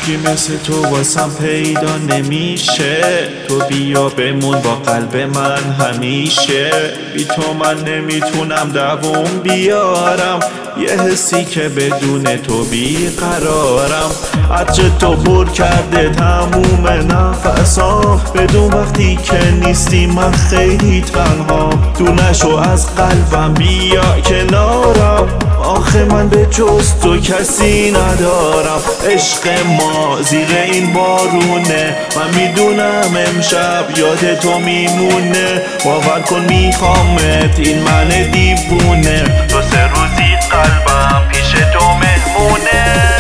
هیچکی مثل تو واسم پیدا نمیشه. تو بیا بمون با قلب من همیشه. بی تو من نمیتونم دووم بیارم، یه حسی که بدون تو بیقرارم. عطر تو پر کرده تموم نفسام، بدون وقتی که نیستی من خیلی تنها. تو نشو از قلبم بیا کنارم، آخه من به جز تو کسی ندارم. عشق ما زیر این بارونه، من میدونم امشب یاد تو میمونه. باور کن میخوامت این من دیوونه، 2-3 روزی قلبم پیش تو مهمونه.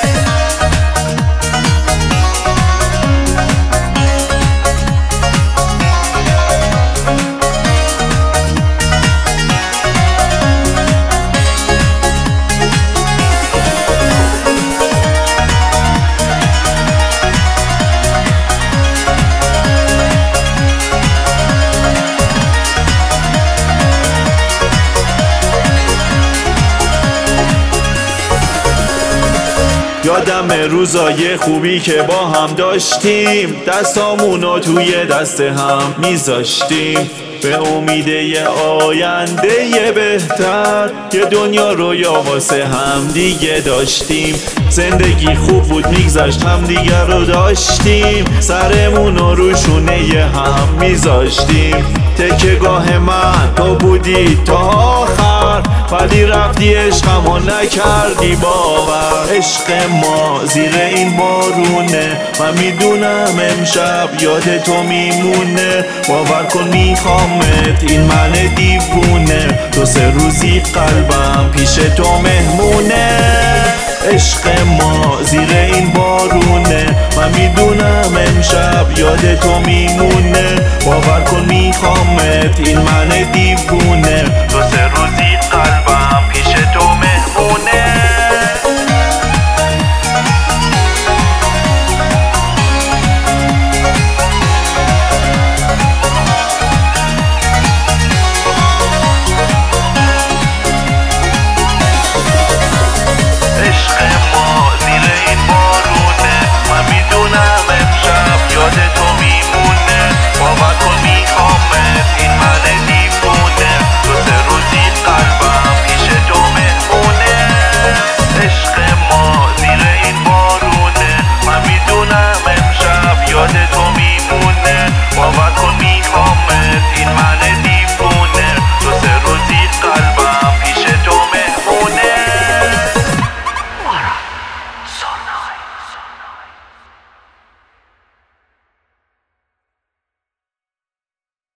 یادم روزای خوبی که با هم داشتیم، دستامونو توی دست هم میذاشتیم، به امید یه آینده بهتر. یه دنیا رو یا واسه هم دیگه داشتیم، زندگی خوب بود میگذشت هم دیگه رو داشتیم، سرمونو رو شونه هم میذاشتیم. تکیه‌گاه من تو بودی تا آخر، ولی رفتی عشقمو نکردی باور. عشق ما زیر این بارونه، من میدونم امشب یاد تو میمونه. باور کن میخوامت این من دیوونه، 2-3 روزی قلبم پیش تو مهمونه. عشق ما زیر این بارونه، من میدونم امشب یاد تو میمونه. باور کن میخوامت این من دیوونه، 2-3 روزی